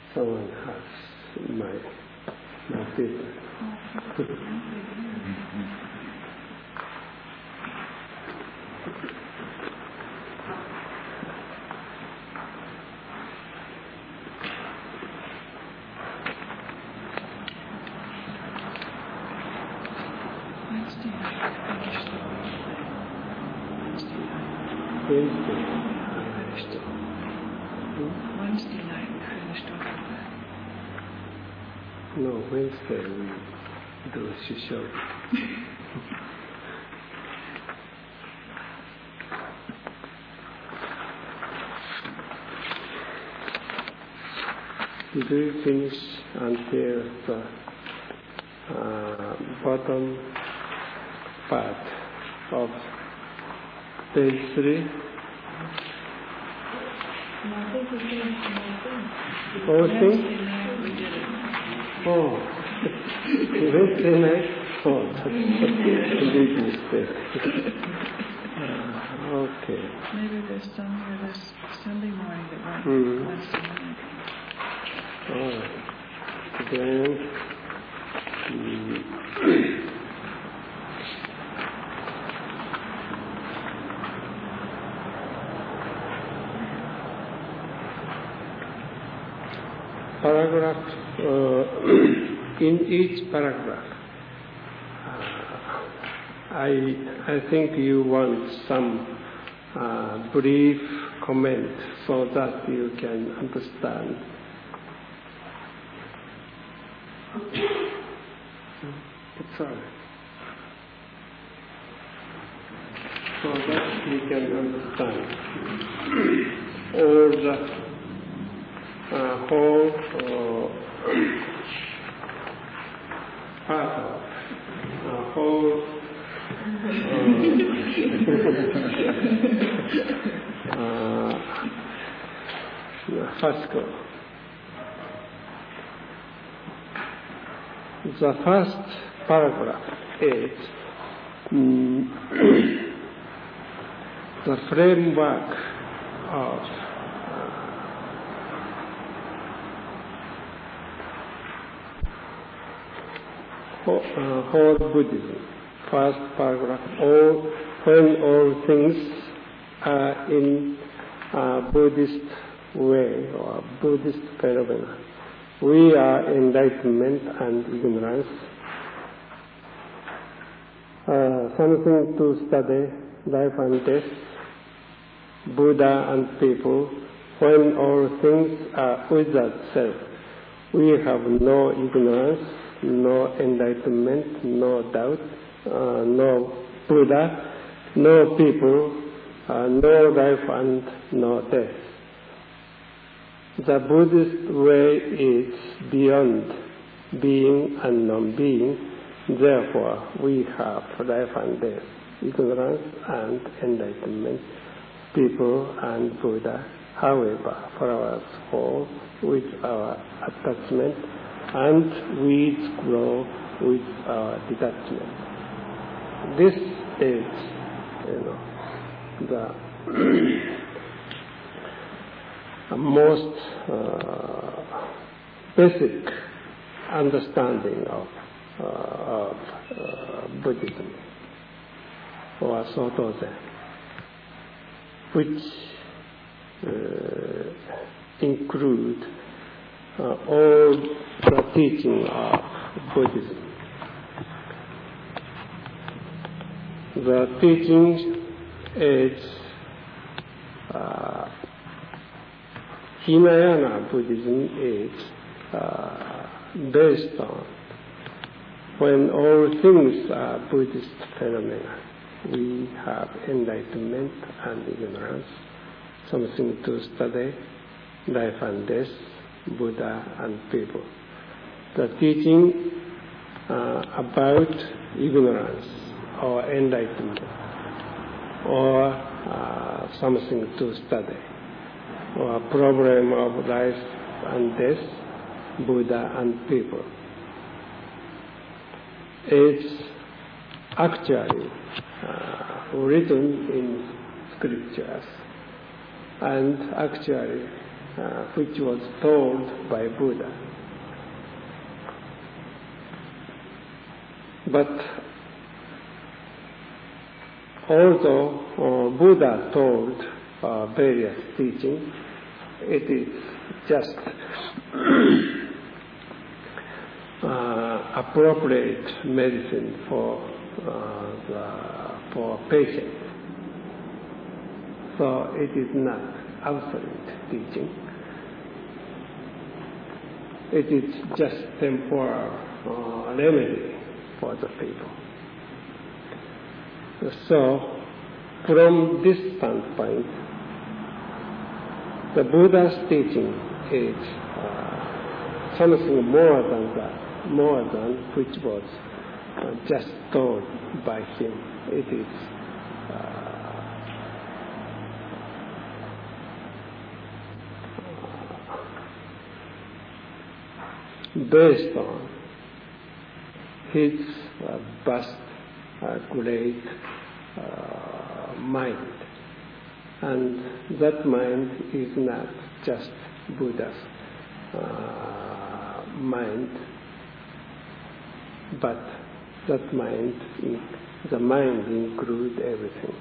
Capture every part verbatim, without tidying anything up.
someone has my my paper. Wednesday. Wednesday night finished off. No, Wednesday we do Shishogi. Did we finish until the uh, bottom part of page three? No, I think we finished the Whole whole thing. thing? Wednesday night we did it. Oh, Wednesday night? Oh, that's a big mistake. uh, okay. Maybe there's some here this Sunday morning that went Mm. Wednesday night. All right. Then, mm, paragraph, uh, in each paragraph, uh, I, I think you want some uh, brief comment so that you can understand. It's all right. So that you can understand all the uh, whole uh, part of uh, whole uh, uh, first go. The first paragraph is mm, the framework of uh, whole, uh, whole Buddhism. First paragraph, all, when all things are in a Buddhist way or Buddhist phenomena, we are enlightenment and ignorance. Uh, something to study, life and death, Buddha and people. When all things are without self, we have no ignorance, no enlightenment, no doubt, uh, no Buddha, no people, uh, no life and no death. The Buddhist way is beyond being and non-being. Therefore, we have life and death, ignorance and enlightenment, people and Buddha. However, flowers fall with our attachment and weeds grow with our detachment. This is, you know, the most uh, basic understanding of, uh, of uh, Buddhism or Soto Zen, which uh, include uh, all the teaching of Buddhism. The teaching is uh, Hinayana Buddhism is uh, based on when all things are Buddhist phenomena. We have enlightenment and ignorance, something to study, life and death, Buddha and people. The teaching uh, about ignorance or enlightenment or uh, something to study, or problem of life and death, Buddha and people. It's actually uh, written in scriptures and actually uh, which was told by Buddha. But although uh, Buddha told uh, various teachings, it is just uh, appropriate medicine for uh, the, for patients. So it is not absolute teaching. It is just temporal uh, remedy for the people. So, from this standpoint, the Buddha's teaching is uh, something more than that, more than which was uh, just told by him. It is uh, based on his uh, vast, uh, great uh, mind. And that mind is not just Buddha's uh, mind, but that mind, the mind includes everything.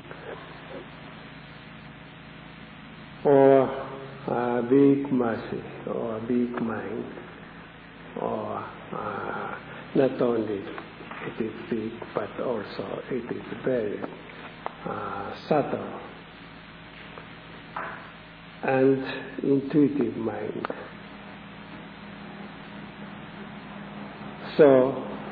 Or uh, big mercy, or big mind, or uh, not only it is big, but also it is very uh, subtle and intuitive mind. So,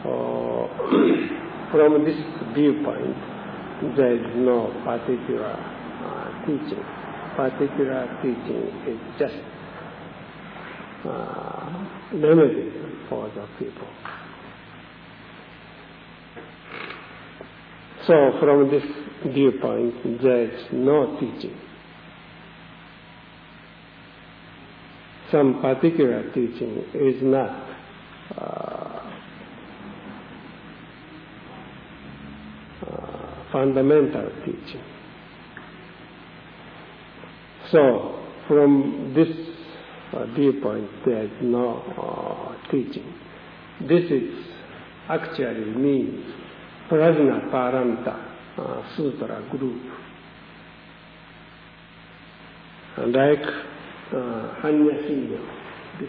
uh, from this viewpoint, there is no particular uh, teaching. Particular teaching is just uh, remedy for the people. So, from this viewpoint, there is no teaching. Some particular teaching is not uh, uh, fundamental teaching. So, from this uh, viewpoint, there is no uh, teaching. This is actually means Prajnaparamita uh, Sutra group. And like uh, Anyasinya, this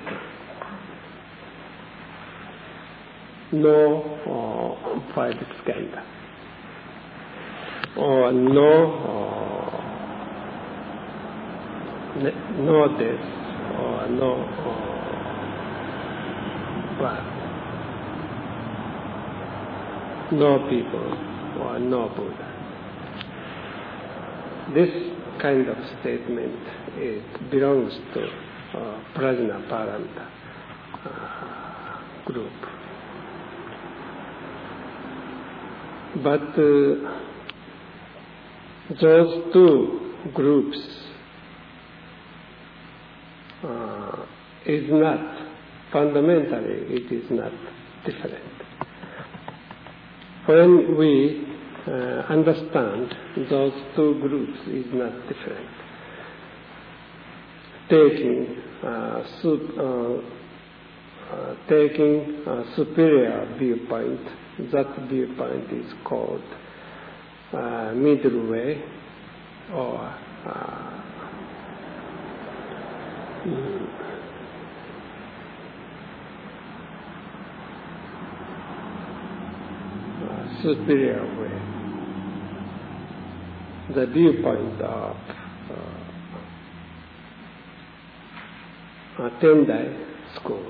one. No uh, five skandha. Or no uh, no death, or no uh, birth. No people, or no Buddha. This kind of statement, it belongs to uh, Prajnaparamita uh, group. But uh, those two groups uh, is not, fundamentally it is not different. When we uh, understand those two groups is not different, taking uh, sup, uh, uh, taking a superior viewpoint, that viewpoint is called uh, middle way, or uh, mm, superior way, the viewpoint of uh, Tendai school.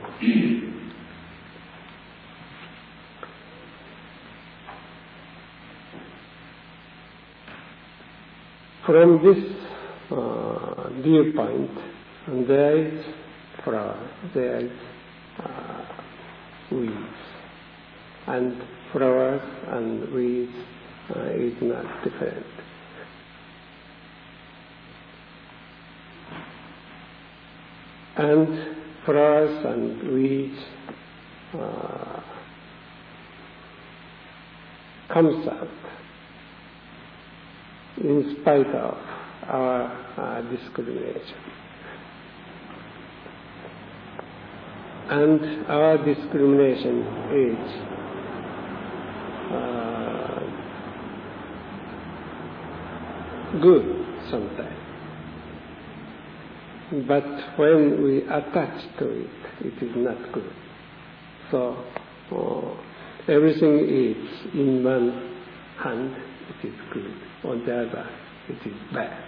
From this uh, viewpoint, there is flower, there is uh, weeds, and flowers and weeds uh, is not different. And flowers and weeds uh, comes out in spite of our uh, discrimination. and our discrimination is uh, good sometimes. But when we attach to it, it is not good. So uh, everything is in one hand, it is good. On the other, it is bad.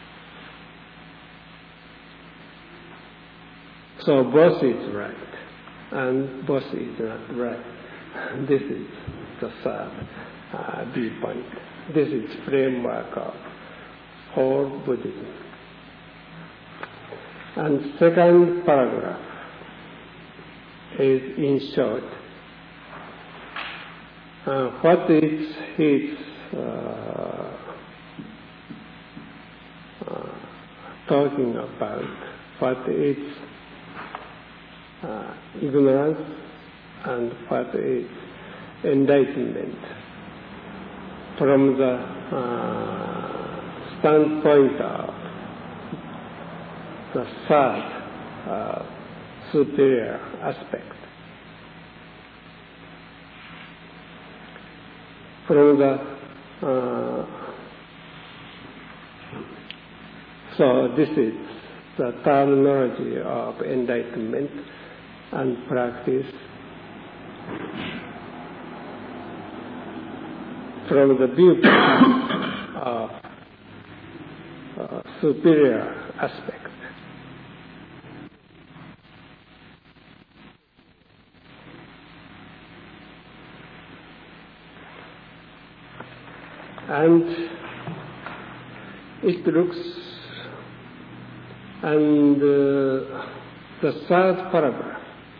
So both is right, and both is not right. This is the third uh, viewpoint. This is framework of whole Buddhism. And second paragraph is in short, uh, what is his uh, uh, talking about, what is uh, ignorance and what is enlightenment from the uh, standpoint of the third uh, superior aspect. From the uh, so this is the terminology of enlightenment and practice from the viewpoint of uh, superior aspect. And it looks, and uh, the third paragraph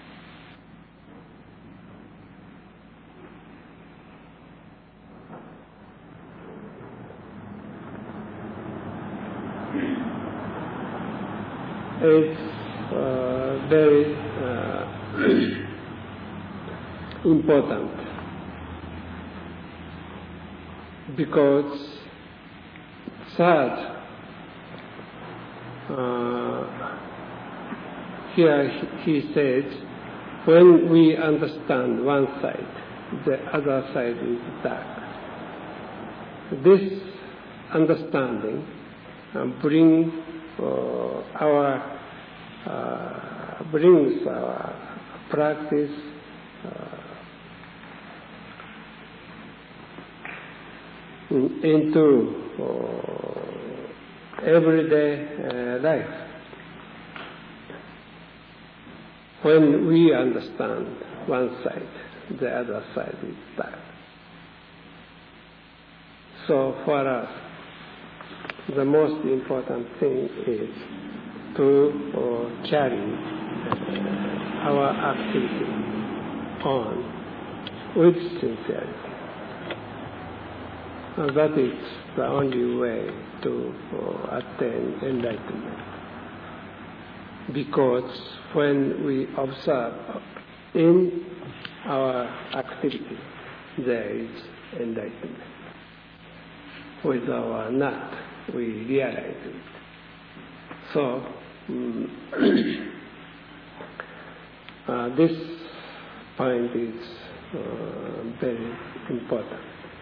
is uh, very uh, important, because third, uh, here he says, when we understand one side, the other side is dark. This understanding uh, brings uh, our uh, brings our practice uh, into uh, everyday uh, life. When we understand one side, the other side is dark. So for us, the most important thing is to uh, carry uh, our activity on with sincerity. And that is the only way to uh, attain enlightenment. Because when we observe in our activity, there is enlightenment. With our not, we realize it. So, um, uh, this point is uh, very important.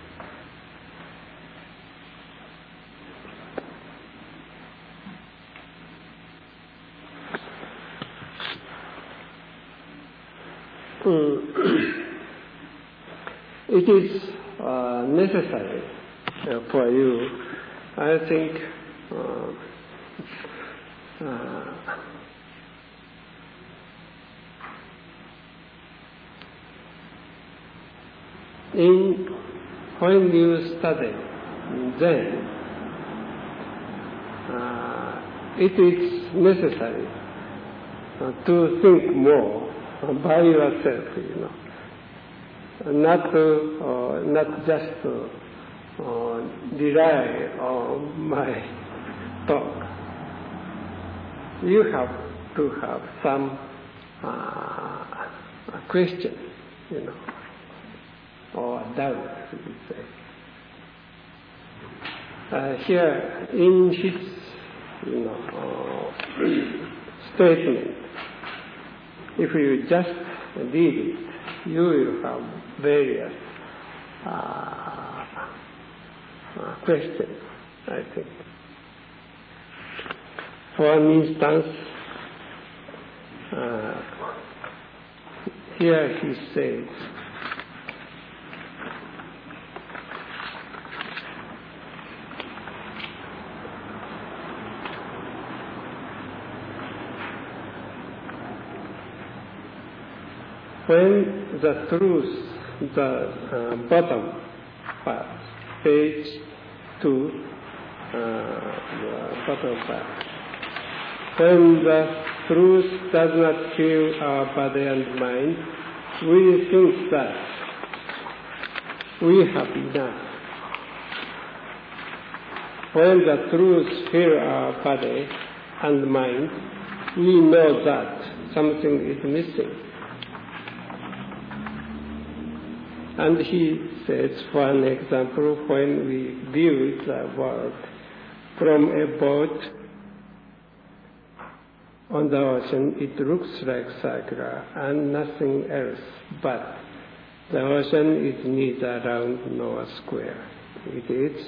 It is uh, necessary uh, for you, I think, uh, uh, in when you study, then uh, it is necessary uh, to think more by yourself, you know. Not to, uh, not just to uh, rely on my talk. You have to have some uh, question, you know, or doubt, you say. Uh, here in his, you know, uh, statement, if you just read it, you will have various uh, uh, questions, I think. For instance, uh, here he says, when the truth, the uh, bottom part, page two, uh, the bottom part, when the truth does not fill our body and mind, we think that we have enough. When the truth fills our body and mind, we know that something is missing. And he says, for an example, when we view the world from a boat on the ocean, it looks like circular and nothing else, but the ocean is neither round nor square. It is,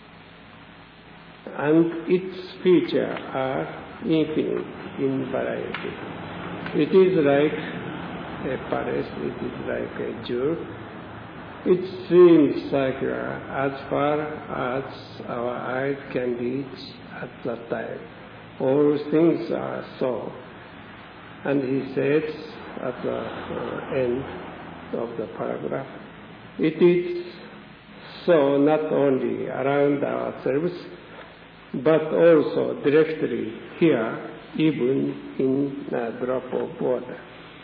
and its features are infinite in variety. It is like a palace, it is like a jewel. It seems circular as far as our eyes can reach at that time. All things are so. And he says at the uh, end of the paragraph, it is so not only around ourselves, but also directly here, even in a drop of water.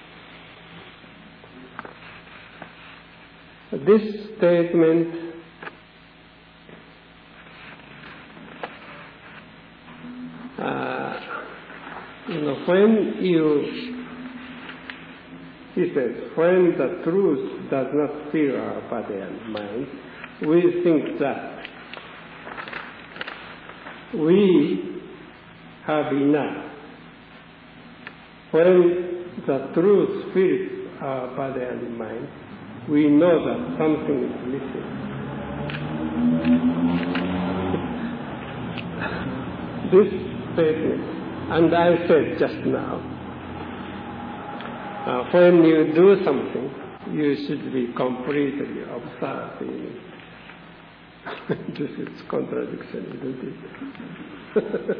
This statement uh, you know, when you, he says, when the truth does not fill our body and mind, we think that we have enough. When the truth fills our body and mind, we know that something is missing. This statement, and I said just now, uh, when you do something, you should be completely observed in it. This is contradiction, isn't it?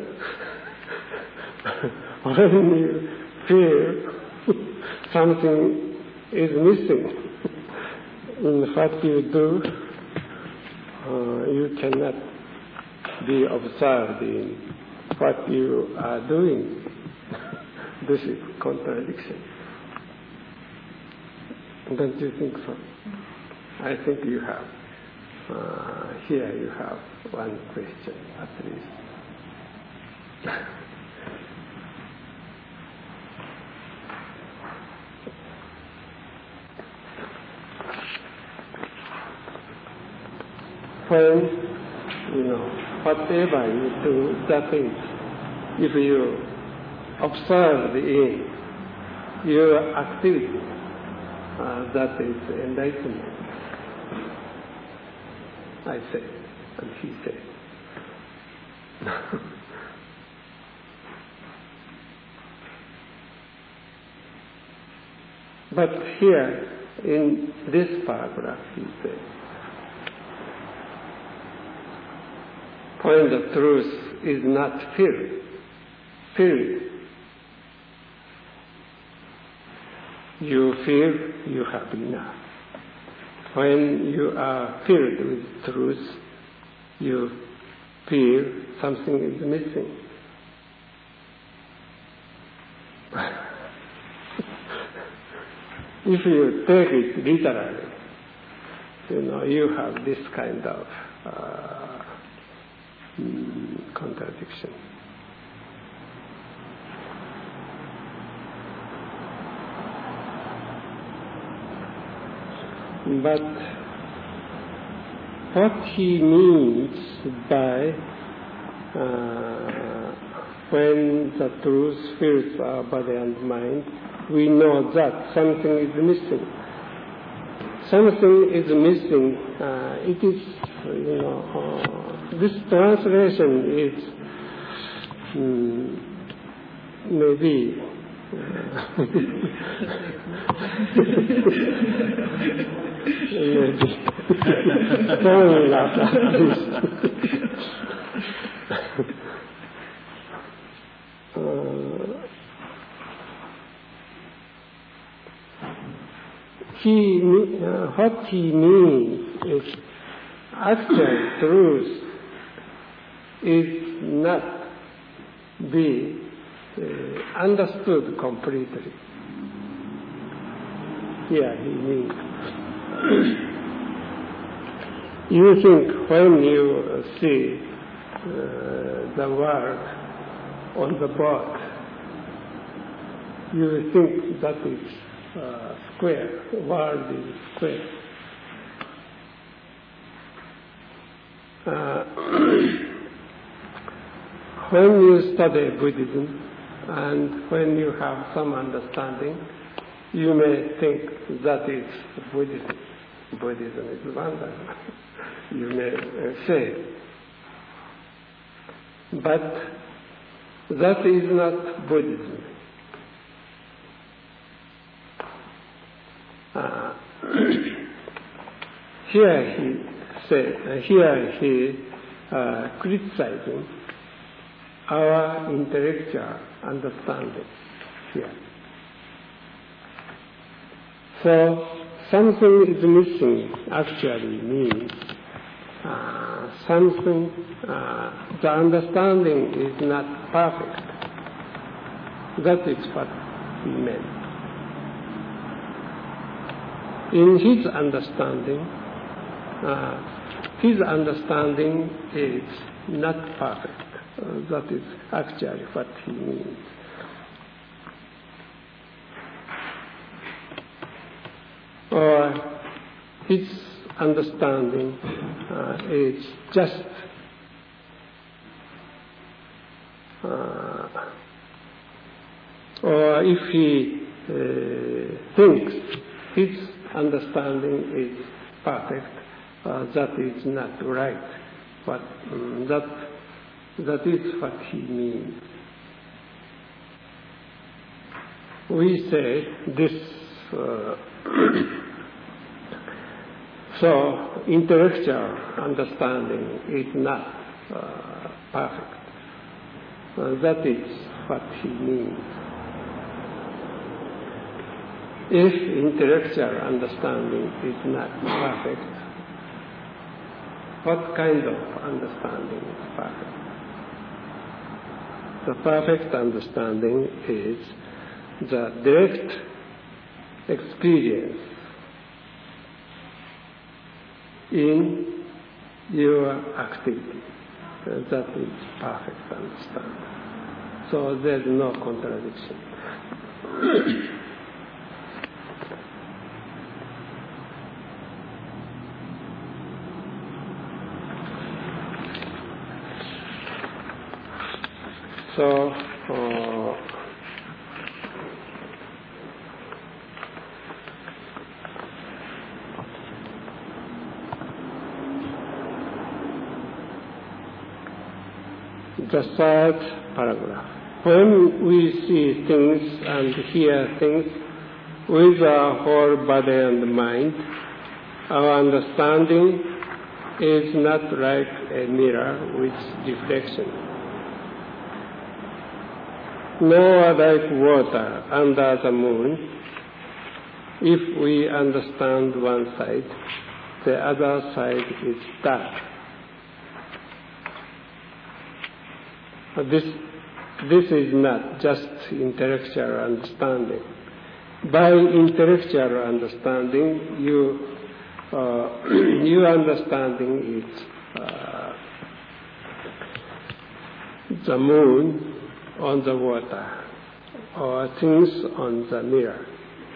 When you feel something is missing in what you do, uh, you cannot be observed in what you are doing. This is contradiction. Don't you think so? I think you have. Uh, here you have one question at least. When, you know, whatever you do, that is, if you observe in your activity, uh, that is enlightenment. I say, and he said. But here, in this paragraph, he says, when the truth is not filled, filled, you feel you have enough. When you are filled with truth, you feel something is missing. If you take it literally, you know, you have this kind of uh, mm, contradiction. But what he means by uh, when the truth fills our body and mind, we know that something is missing. Something is missing. Uh, it is, you know, uh, this translation is um, maybe uh, maybe falling after this. uh, He, uh, what he means is actual truth is not be uh, understood completely. Here he means. You think when you see uh, the world on the board, you think that is Uh, square, world is square. Uh, when you study Buddhism and when you have some understanding, you may think that is Buddhism. Buddhism is wonderful, you may uh, say. But that is not Buddhism. Uh, here he say, uh, here he uh, criticizing our intellectual understanding here. So something is missing actually means uh, something, uh, the understanding is not perfect. That is what he meant. In his understanding, uh, his understanding is not perfect. Uh, that is actually what he means. Or his understanding uh, is just uh, or if he uh, thinks his understanding is perfect, uh, that is not right. But um, that that is what he means. We say this. Uh, so intellectual understanding is not uh, perfect. Uh, that is what he means. If intellectual understanding is not perfect, what kind of understanding is perfect? The perfect understanding is the direct experience in your activity. That is perfect understanding. So there is no contradiction. So, uh, the third paragraph. When we see things and hear things with our whole body and mind, our understanding is not like a mirror with reflection, nor like water under the moon. If we understand one side, the other side is dark. This, this is not just intellectual understanding. By intellectual understanding, you, uh, your understanding is uh, the moon on the water, or things on the mirror.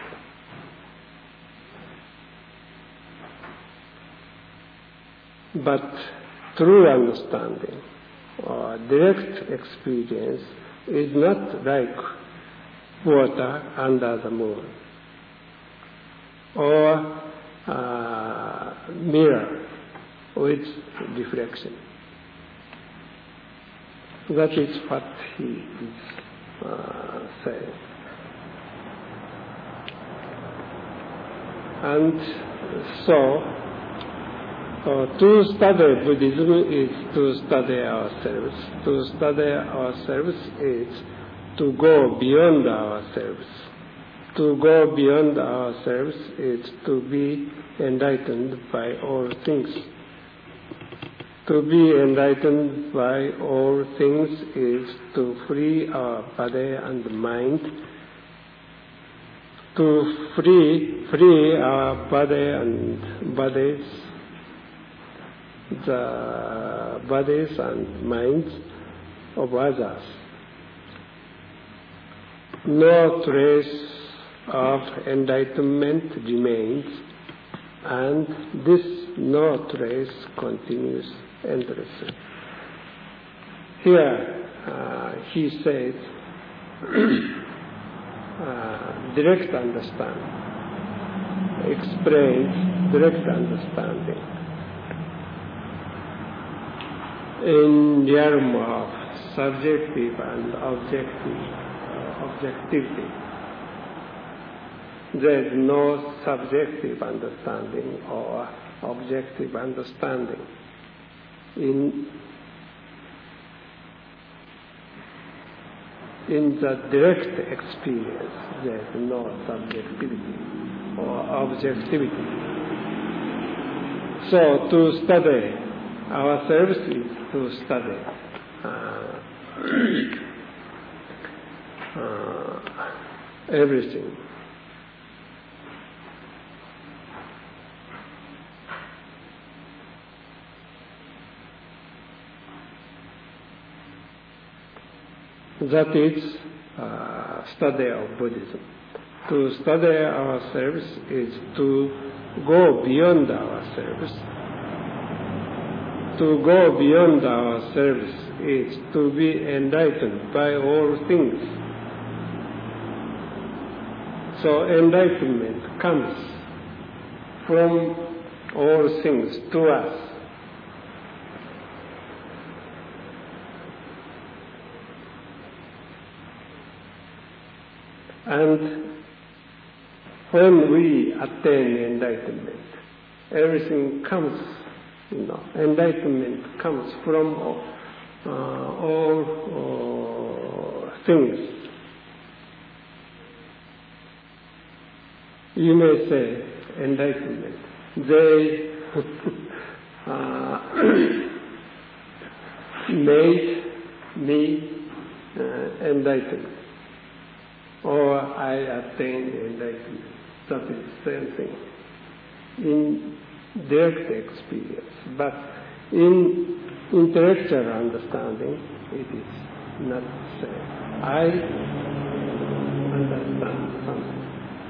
But true understanding or direct experience is not like water under the moon, or uh, mirror with reflection. That is what he is uh, saying. And so, uh, to study Buddhism is to study ourselves. To study ourselves is to go beyond ourselves. To go beyond ourselves is to be enlightened by all things. To be enlightened by all things is to free our body and mind. To free, free our body and bodies, the bodies and minds of others. No trace of enlightenment remains, and this no trace continues endlessly. Here uh, he says, uh, direct understanding, explains direct understanding in the realm of subjective and objective, uh, objectivity. There is no subjective understanding or objective understanding. In, in the direct experience, there is no subjectivity or objectivity. So to study ourselves is to study uh, uh, everything. That is uh, study of Buddhism. To study ourselves is to go beyond ourselves. To go beyond ourselves is to be enlightened by all things. So enlightenment comes from all things to us. And when we attain enlightenment, everything comes, you know, enlightenment comes from uh, all uh, things. You may say enlightenment. They uh, made me uh, enlightened. Or I attained enlightenment. That is the same thing in direct experience. But in intellectual understanding, it is not the same. I understand something.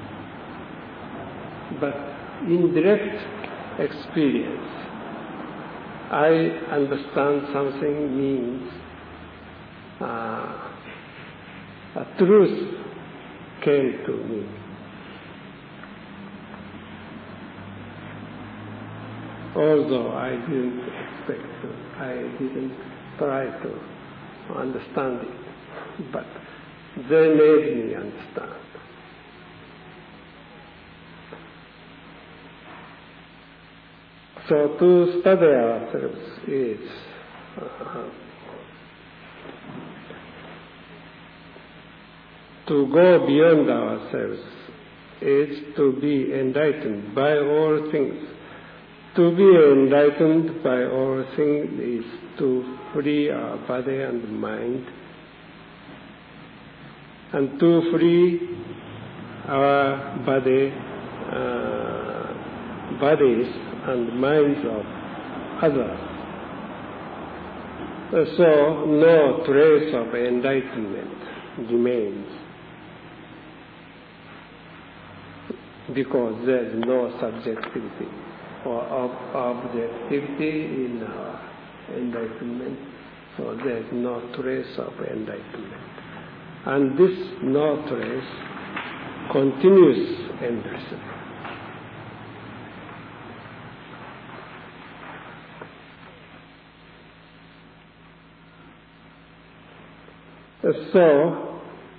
But in direct experience, I understand something means uh, a truth came to me. Although I didn't expect to, I didn't try to understand it, but they made me understand. So to study ourselves is uh, to go beyond ourselves is to be enlightened by all things. To be enlightened by all things is to free our body and mind, and to free our body, uh, bodies and minds of others. So no trace of enlightenment remains, because there is no subjectivity or ob- objectivity in our enlightenment, so there is no trace of enlightenment. And this no trace continues endlessly. So,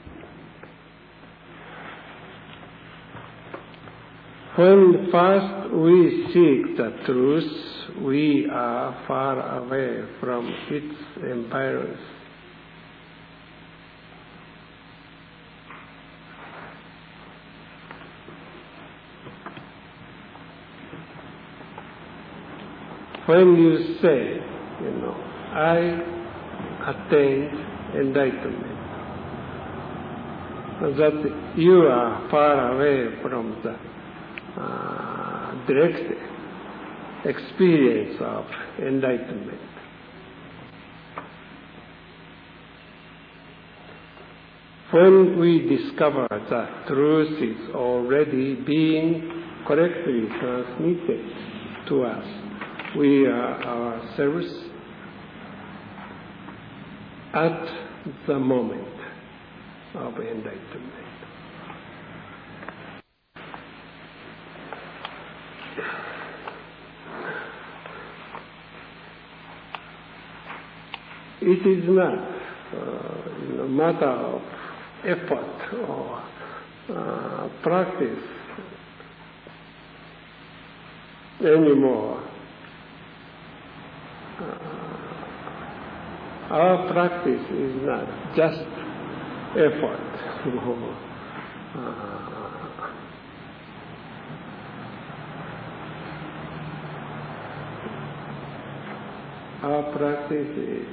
when first we seek the truth, we are far away from its environs. When you say, you know, I attained enlightenment, that you are far away from the uh, direct experience of enlightenment. When we discover that truth is already being correctly transmitted to us, we are ourselves at the moment of enlightenment. It is not uh, a matter of effort or uh, practice anymore. Uh, our practice is not just effort. uh, our practice is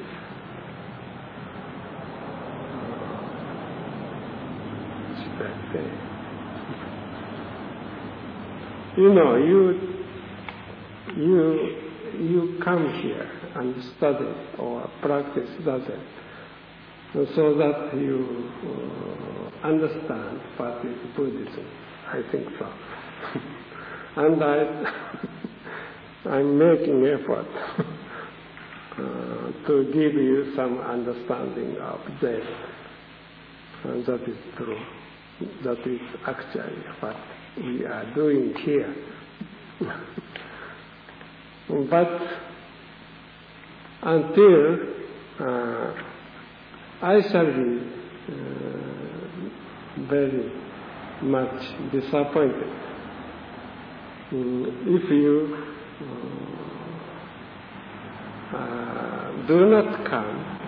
you know, you you you come here and study or practice that, so that you uh, understand what is Buddhism. I think so, and I I'm making effort uh, to give you some understanding of that, and that is true. That is actually what we are doing here. But until uh, I shall be uh, very much disappointed if you uh, uh, do not come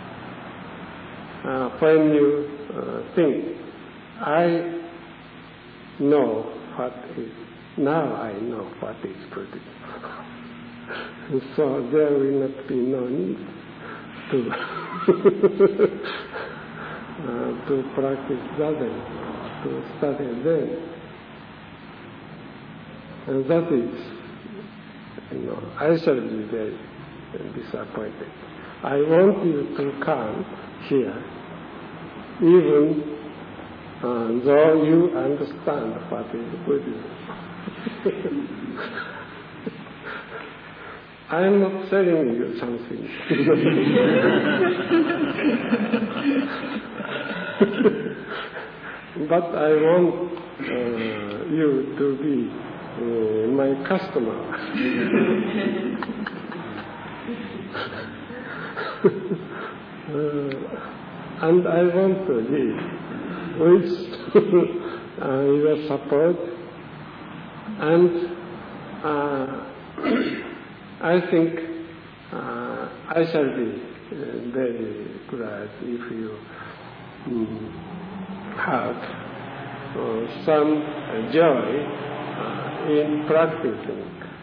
uh, when you uh, think, I know what is, now I know what is Buddhism. So there will not be no need to uh, to practice that, to study them. And that is, you know, I shall be very disappointed. I want you to come here, even Uh, though you understand what is Buddhism. I am not telling you something. But I want uh, you to be uh, my customer. uh, and I want to live with uh, your support, and uh, I think uh, I shall be uh, very glad if you um, have uh, some joy uh, in practicing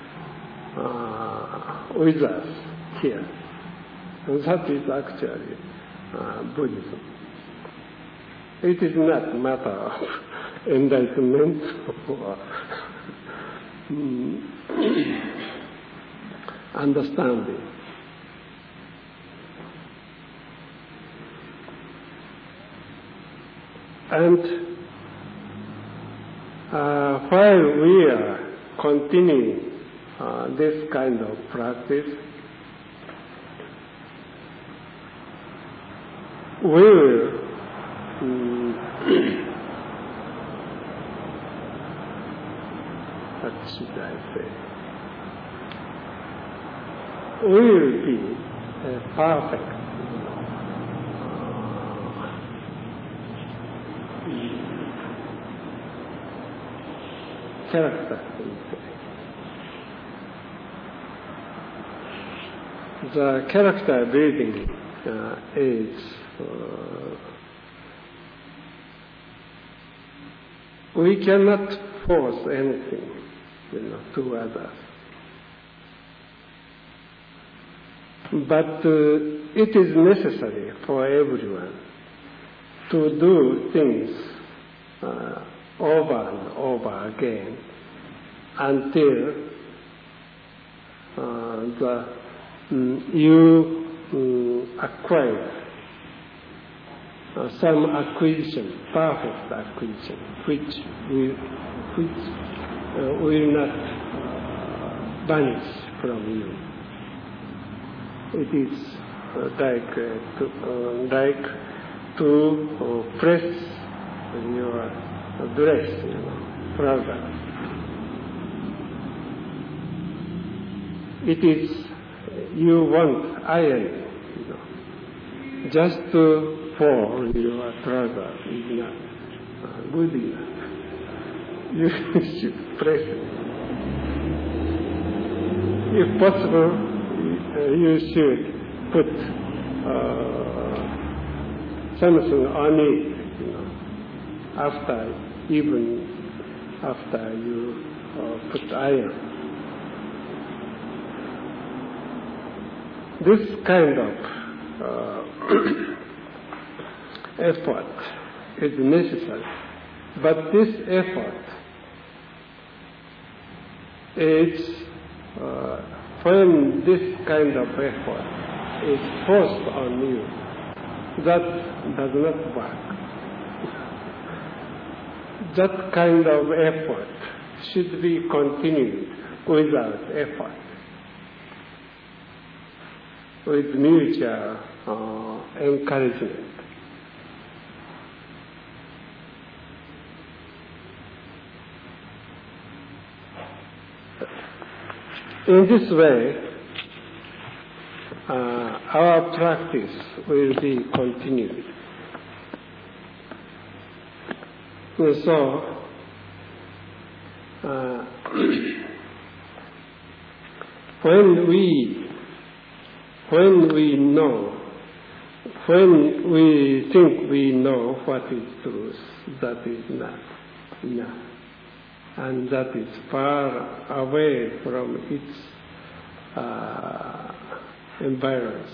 uh, with us here. And that is actually uh, Buddhism. It is not a matter of enlightenment or um, understanding. And uh, while we are continuing uh, this kind of practice, we will what should I say, will be uh, perfect, you know, uh, character. The character building uh, is uh, we cannot force anything, you know, to others. But uh, it is necessary for everyone to do things uh, over and over again until uh, the um, you um, acquire uh, some acquisition, perfect acquisition, which will, which uh, will not uh, vanish from you. It is uh, like uh, to, uh, like to uh, press your dress, you know, trouser. It is you want iron, you know, just to for your trouser is not uh, good enough. You should press it. If possible, uh, you should put uh, something on it, you know, after, even after you uh, put iron. This kind of uh, effort is necessary, but this effort is uh, when this kind of effort is forced on you, that does not work. That kind of effort should be continued without effort, with mutual uh, encouragement. In this way, uh, our practice will be continued. And so, uh, when we when we know, when we think we know what is truth, that is not enough. And that is far away from its uh, environs.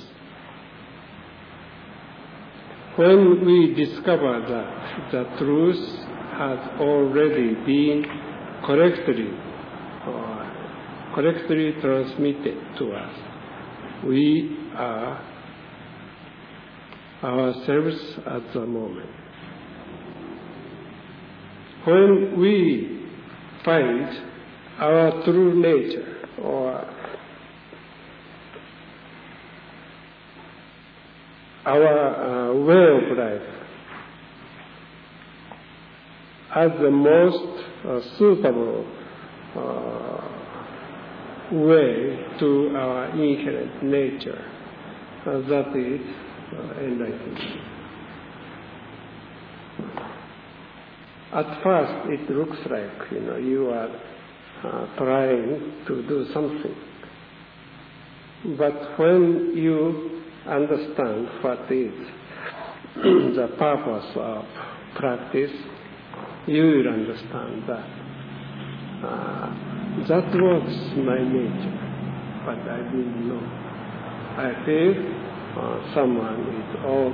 When we discover that the truth has already been correctly or correctly transmitted to us, we are ourselves at the moment. When we find our true nature or our uh, way of life as the most uh, suitable uh, way to our inherent nature, uh, that is uh, enlightenment. At first, it looks like, you know, you are uh, trying to do something. But when you understand what is the purpose of practice, you will understand that uh, that was my nature, but I didn't know. I feel uh, someone is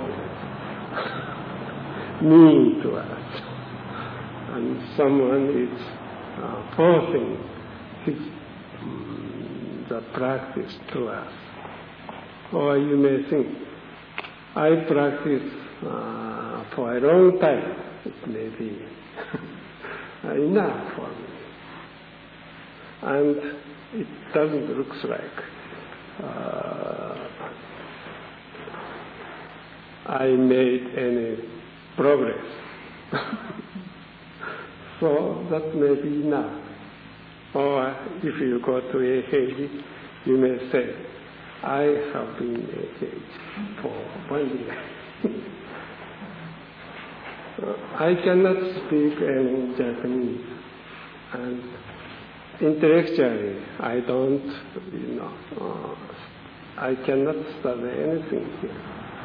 always mean to us. And someone is uh, forcing his, um, the practice to us. Or you may think, I practice uh, for a long time. It may be enough for me. And it doesn't look like uh, I made any progress. So that may be enough. Or if you go to A H, you may say, I have been in A H for one year. I cannot speak any Japanese, and intellectually I don't, you know, uh, I cannot study anything here.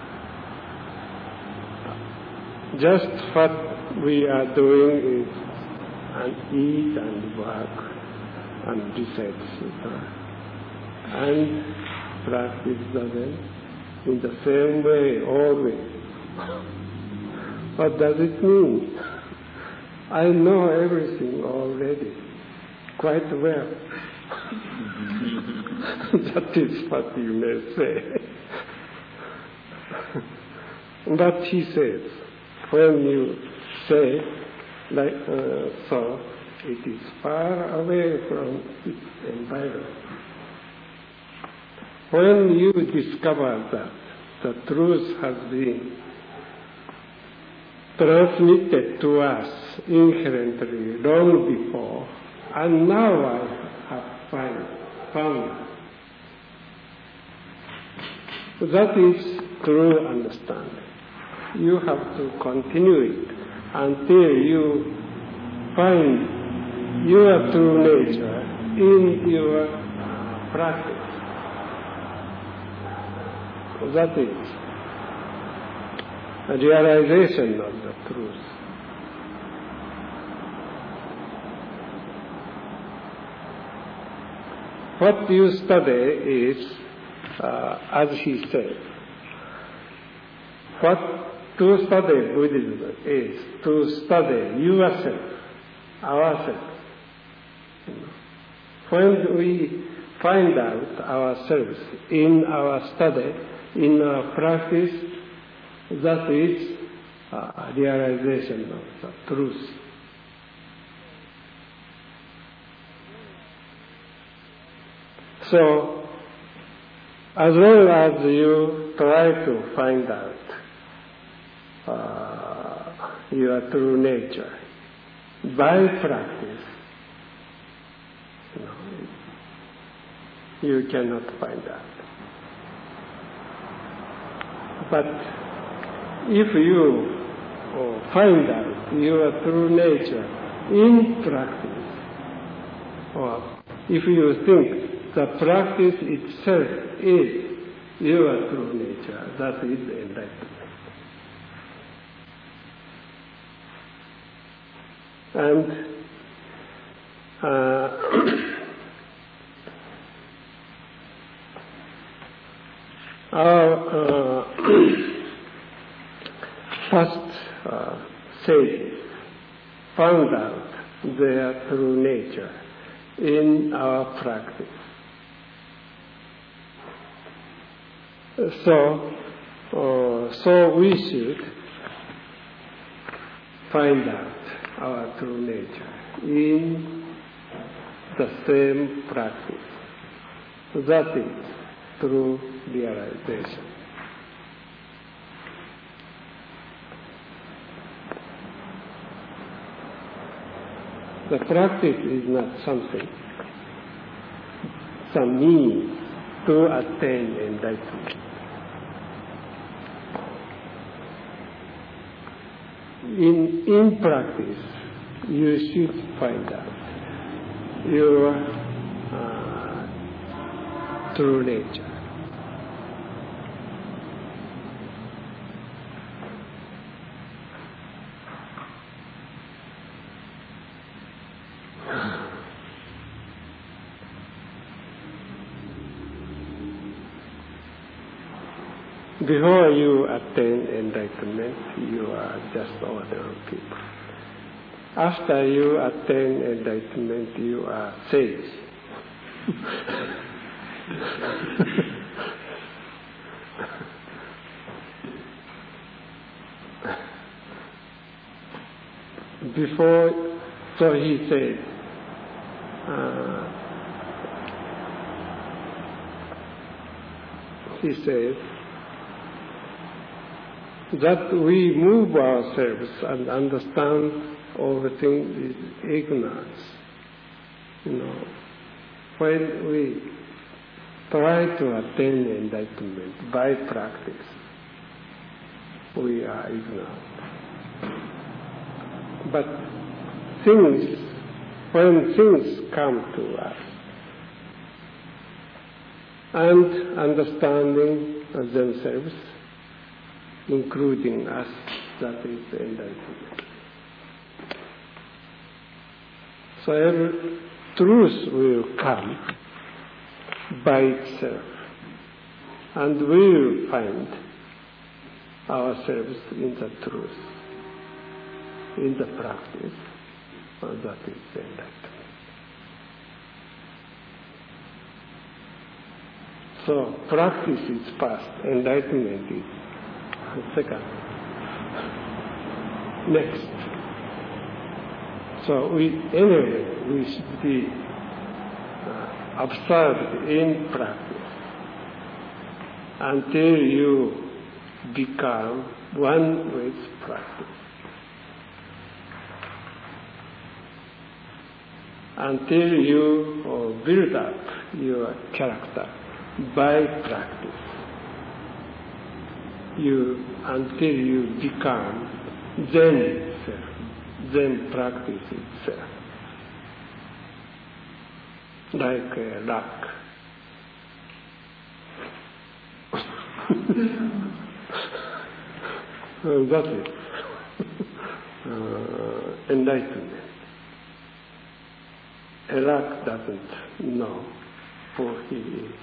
Just what we are doing is and eat and work and research and practice them in the same way always. What does it mean? I know everything already, quite well. That is what you may say. But he says, when you say, like, uh, so, it is far away from its environment. When you discover that the truth has been transmitted to us inherently long before, and now I have find, found that is true understanding. You have to continue it until you find your true nature in your practice. That is a realization of the truth. What you study is, uh, as he said, what to study Buddhism is to study yourself, ourselves. When we find out ourselves in our study, in our practice, that is a realization of the truth. So, as long as you try to find out uh, your true nature by practice, you know, you cannot find out. But if you uh, find out your true nature in practice, or if you think the practice itself is your true nature, that is enlightenment. And uh, our uh, first uh, sages found out their true nature in our practice. So, uh, so we should find out our true nature in the same practice. That is true realization. The practice is not something, some means to attain enlightenment. In, in practice, you should find out your uh, true nature. Before you attain enlightenment, you are just ordinary people. After you attain enlightenment, you are sage. Before, so he said, uh, he says, that we move ourselves and understand everything is ignorance. you know, when we try to attain enlightenment by practice, we are ignorant. But things, when things come to us, and understanding themselves, including us, that is enlightenment. So every truth will come by itself, and we will find ourselves in the truth, in the practice, and that is enlightenment. So practice is first, enlightenment is second. Next. So we, anyway, we should be uh, observed in practice until you become one with practice. Until you uh, build up your character by practice. You, until you become Zen itself, Zen practice itself, like a rock. uh, that is uh, enlightenment. A rock doesn't know who he is.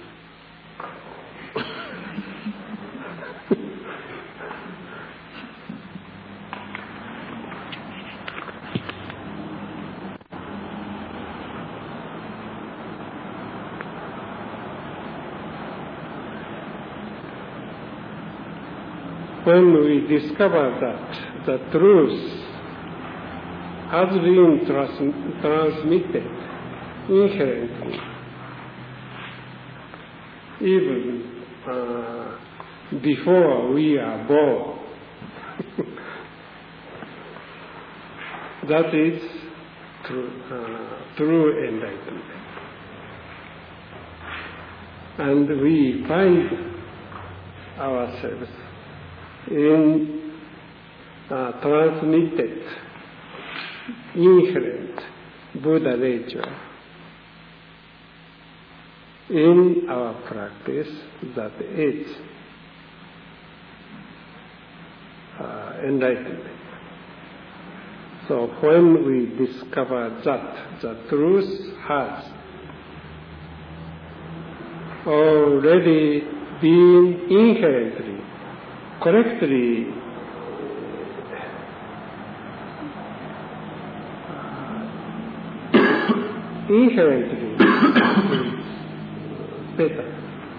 When we discover that the truth has been trans- transmitted inherently, even uh, before we are born, that is true, uh, true enlightenment. And we find ourselves in uh, transmitted, inherent Buddha nature in our practice, that is uh, enlightenment. So when we discover that the truth has already been inherently, correctly inherently better.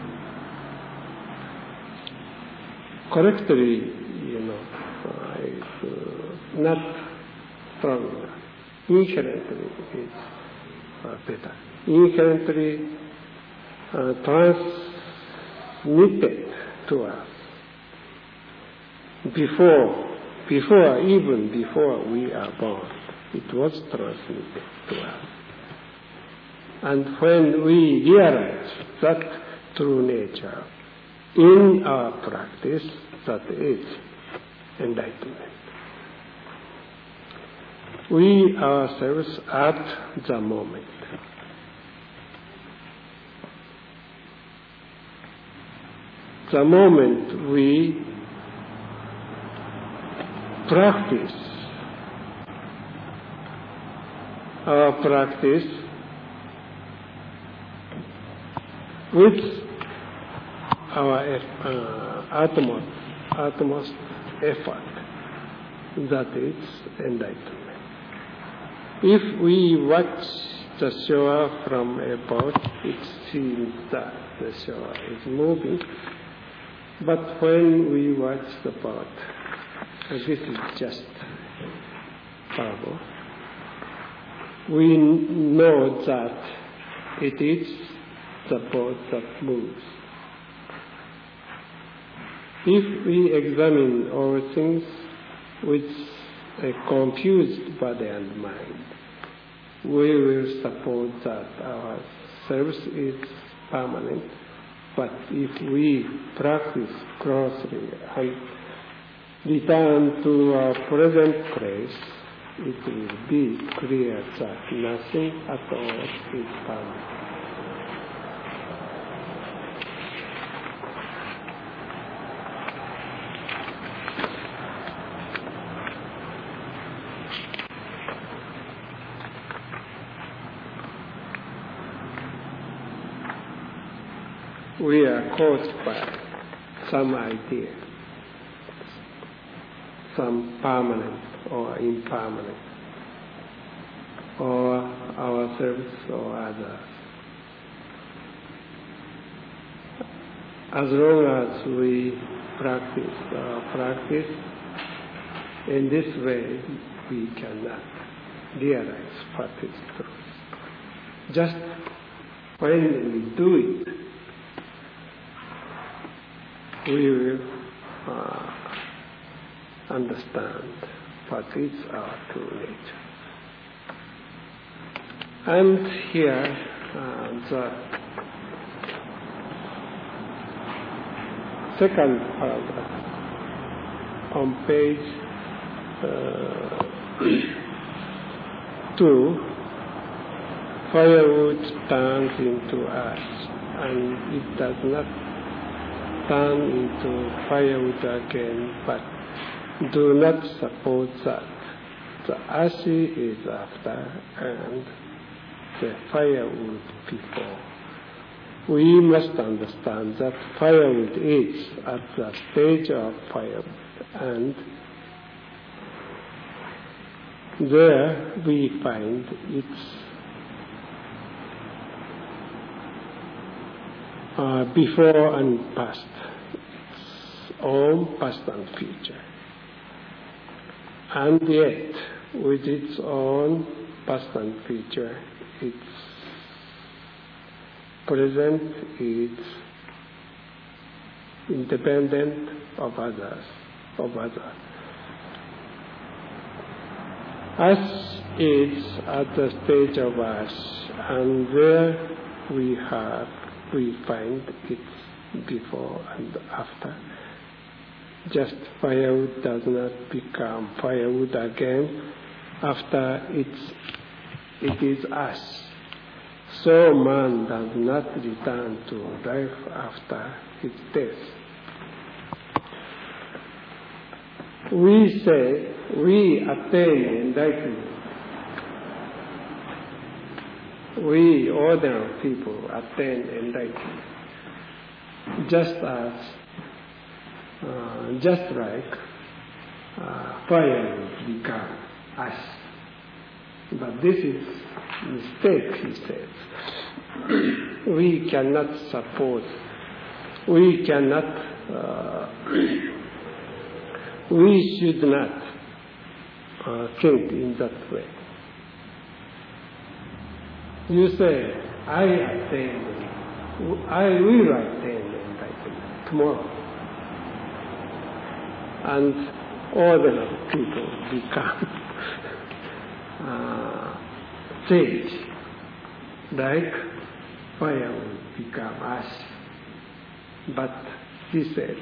Correctly, you know, uh, is uh, not stronger. Inherently is uh, better. Inherently uh, transmitted to us before, before, even before we are born. It was transmitted to us. And when we realize that true nature in our practice, that is enlightenment. We ourselves at the moment. The moment we practice our practice with our uh, utmost, utmost effort, that is enlightenment. If we watch the shore from above, it seems that the shore is moving. But when we watch the boat, and this is just parable, we know that it is the boat that moves. If we examine all things with a confused body and mind, we will suppose that our service is permanent. But if we practice closely and return to our present place, it will be clear that nothing at all is permanent. We are caused by some idea, some permanent or impermanent, or ourselves or others. As long as we practice our practice in this way, we cannot realize what is truth. Just when we do it, we will uh, understand what is our true nature. And here, uh, the second paragraph on page uh, two, firewood turns into ash, and it does not turn into firewood again, but do not suppose that the ash is after and the firewood before. We must understand that firewood is at the stage of firewood, and there we find its uh, before and past, its own past and future. And yet, with its own past and future, its present is independent of others, of others. Ash is at the stage of ash, and there we have, we find its before and after. Just firewood does not become firewood again after it's, it is ash. So man does not return to life after his death. We say we attain enlightenment. We ordinary people attain enlightenment. Just as, uh, just like uh, fire will become ash. But this is mistake, he says. We cannot suppose, we cannot, uh, we should not uh, think in that way. You say, I attain, I will attain enlightenment tomorrow. And ordinary people become Uh, sage, like fire will become ash. But he said,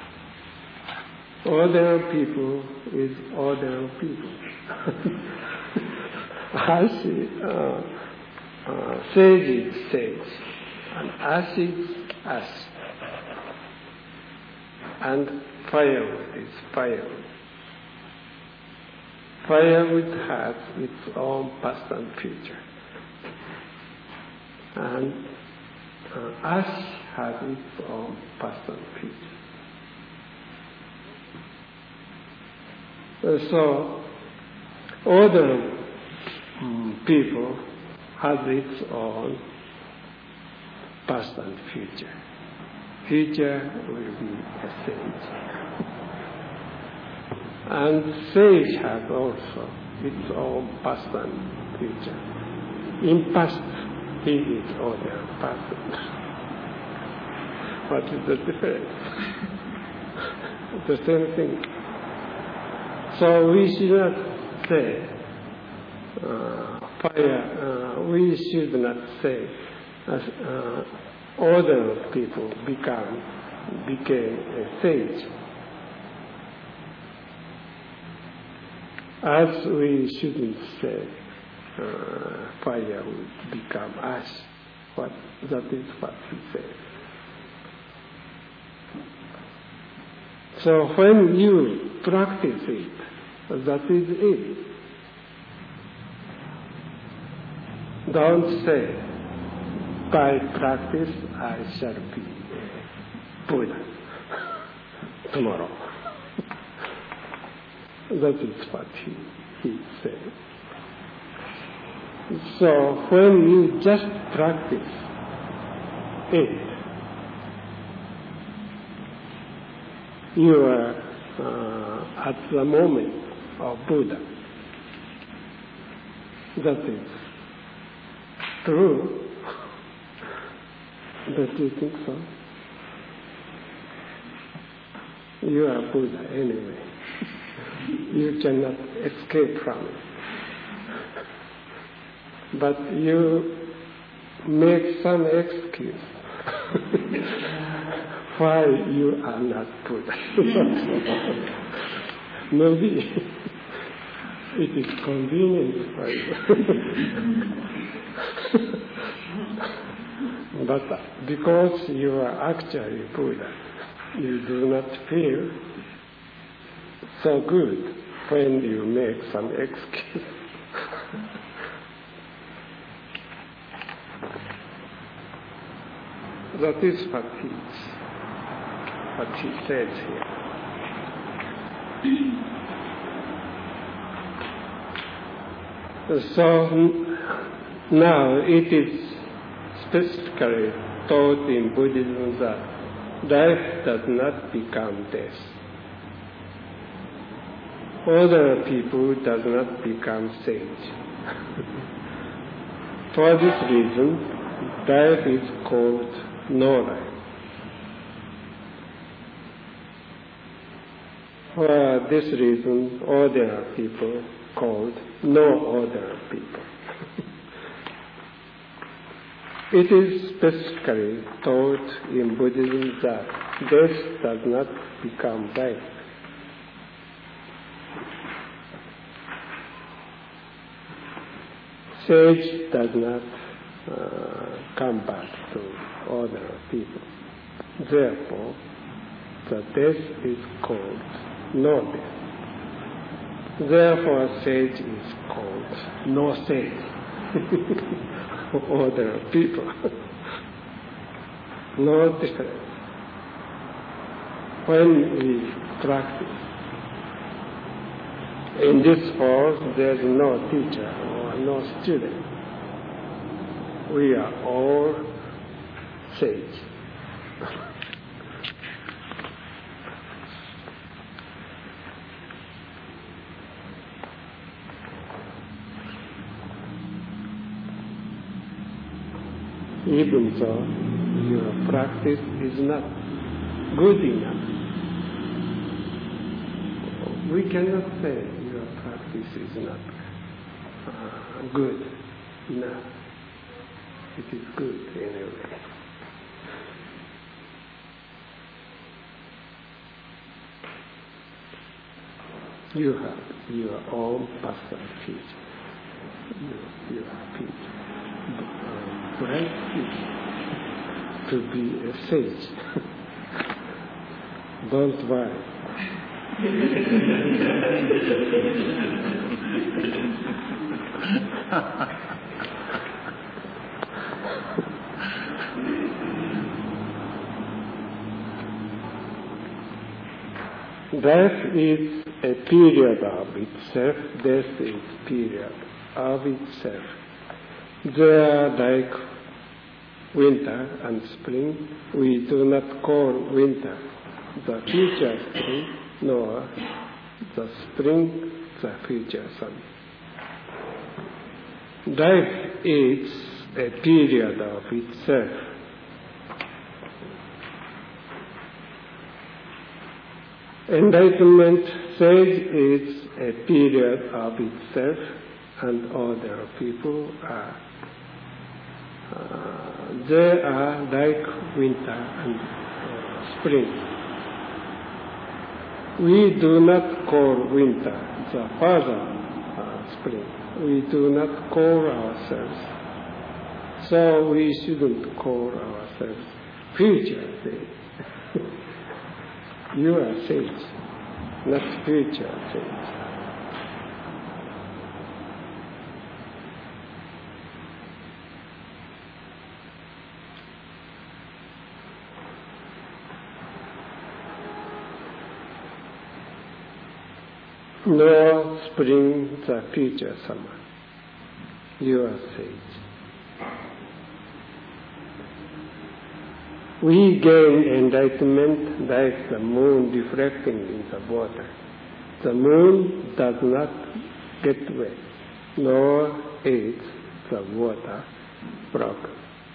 ordinary people is ordinary people. Ash is, uh, uh, sage is sage, and ash is ash, and firewood is firewood. Firewood has its own past and future, and uh, ash has its own past and future. Uh, so, ordinary um, people has its own past and future. Future will be a sage. And sage has also its own past and future. In past, he is ordinary person. What is the difference? The same thing. So we should not say uh, fire, uh, we should not say as uh, ordinary people become became a sage. As we shouldn't say uh, fire will become ash. What that is what he said. So when you practice it, that is it. Don't say, by practice I shall be a Buddha tomorrow. That is what he, he said. So when you just practice it, you are uh, at the moment of Buddha. That is true. Don't you think so? You are Buddha anyway. You cannot escape from it. But you make some excuse why you are not Buddha. Maybe it is convenient for you. But because you are actually Buddha, you do not feel so good when you make some excuse. That is what he, what he says here. So now it is specifically taught in Buddhism that life does not become death. Other people does not become sage. For this reason, life is called no life. For this reason, ordinary people called no ordinary people. It is specifically taught in Buddhism that death does not become life. Sage does not uh, come back to ordinary people. Therefore, the death is called no death. Therefore, sage is called no sage. Ordinary people. No difference. When we practice, in this world there is no teacher or no student. We are all sage. Even though your practice is not good enough, we cannot say your practice is not uh, good enough. It is good anyway. You have your own personal future. You, you are future. Um, bright future. To be a sage. Don't worry. Life is a period of itself, death is period of itself. They are like winter and spring. We do not call winter the future spring, nor the spring the future sun. Life is a period of itself. Enlightenment, sage, is a period of itself. and other people are. Uh, they are like winter and uh, spring. We do not call winter the father uh, spring. We do not call ourselves. So we shouldn't call ourselves future sage. You are sage, not future sage. Nor spring the future summer. You are sage. We gain enlightenment like the moon reflecting in the water. The moon does not get wet, nor is the water broken.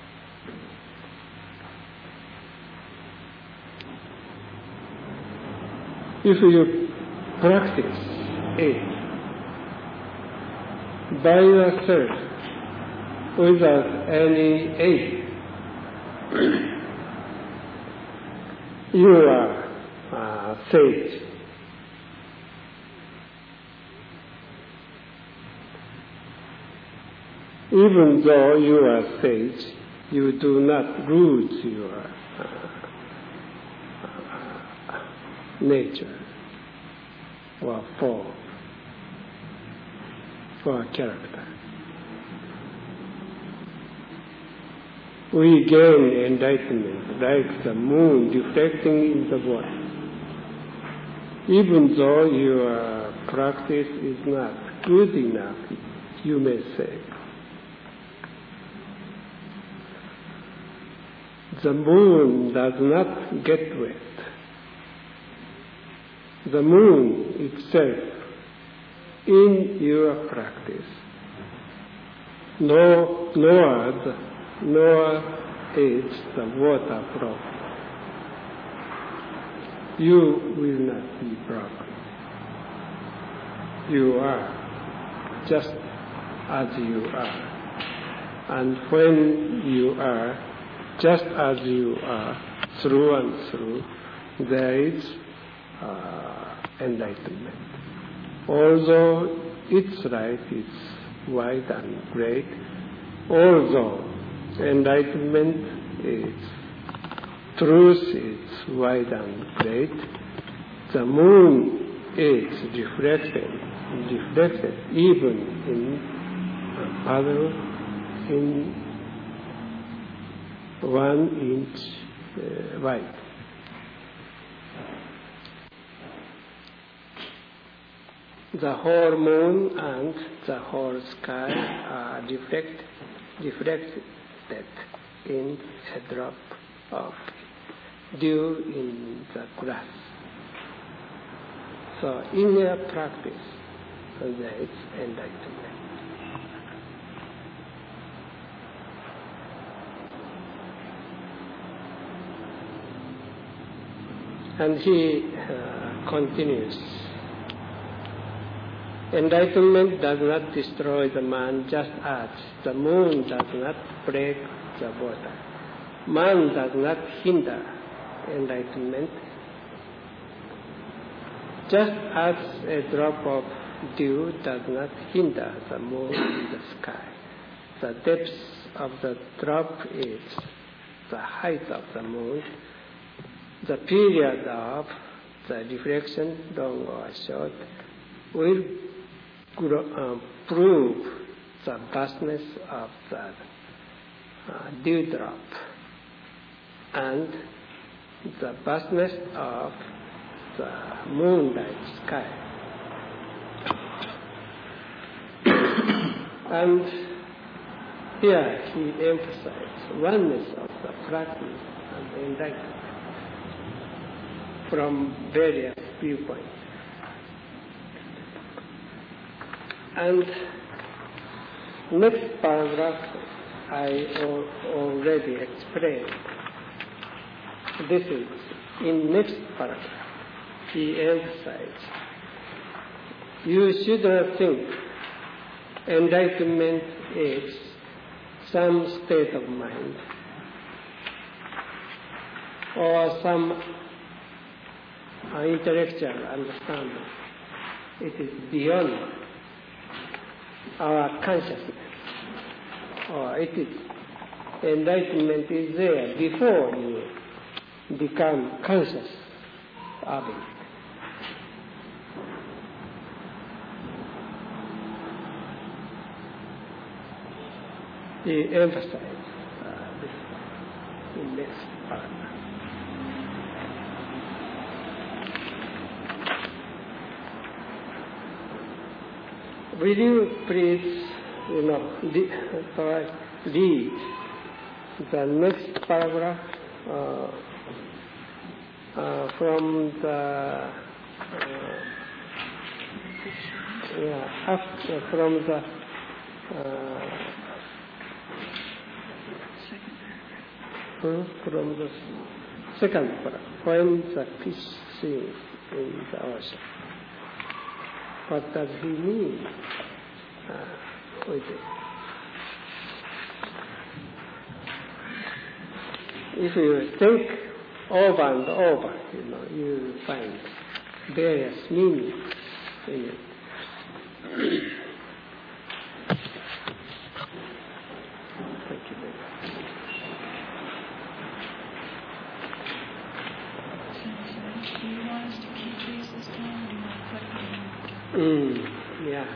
If you practice it by yourself without any aid, you are uh, sage. Even though you are sage, you do not lose your uh, uh, nature or form or character. We gain enlightenment like the moon reflecting in the water. Even though your practice is not good enough, you may say. The moon does not get wet. The moon itself in your practice, nor, nor, the, nor is the water broken. You will not be broken. You are just as you are. And when you are just as you are, through and through, there is uh, enlightenment. Although its light is wide and great, although enlightenment is truth is wide and great, the moon is reflected, reflected even in a puddle in one inch uh, wide. The whole moon and the whole sky are reflect, reflected in a drop of dew in the grass. So in your practice, there is enlightenment. And he uh, continues. Enlightenment does not destroy the man just as the moon does not break the water. Man does not hinder enlightenment. Just as a drop of dew does not hinder the moon in the sky. The depth of the drop is the height of the moon. The period of the reflection, long or short, will grow, uh, prove the vastness of the uh, dewdrop and the vastness of the moonlight sky. And here he emphasized oneness of the practice and enlightenment from various viewpoints. And next paragraph I al- already explained. This is in next paragraph. He emphasized, you should not think enlightenment is some state of mind or some uh, intellectual understanding. It is beyond our consciousness. Or it is enlightenment is there before you become conscious of it. He emphasized uh, this in next paragraph. Will you please, you know, read the next paragraph uh, uh, from the uh, yeah, after, from the uh, uh, from the second paragraph, when the peace sings in the ocean. What does he mean uh, with it? If you think over and over, you know, you find various meanings in it. Thank you very much. Do you want us to keep these this time, or do you want to put them in? Mm, yeah.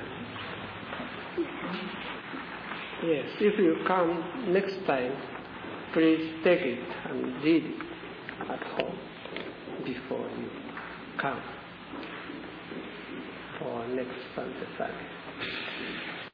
Yes, if you come next time, please take it and read it at home before you come for next Sunday service.